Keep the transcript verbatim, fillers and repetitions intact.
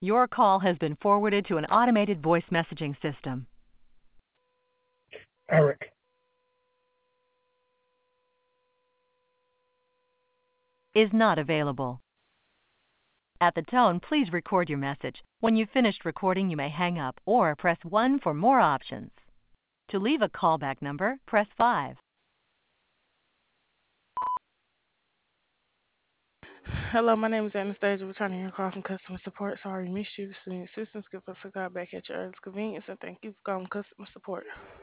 Your call has been forwarded to an automated voice messaging system. Eric. Is not available. At the tone, please record your message. When you've finished recording, you may hang up or press one for more options. To leave a callback number, press five. Hello, my name is Anastasia, returning your call from customer support. Sorry, we missed you. Assistance, give us a call back at your earliest convenience, and thank you for calling customer support.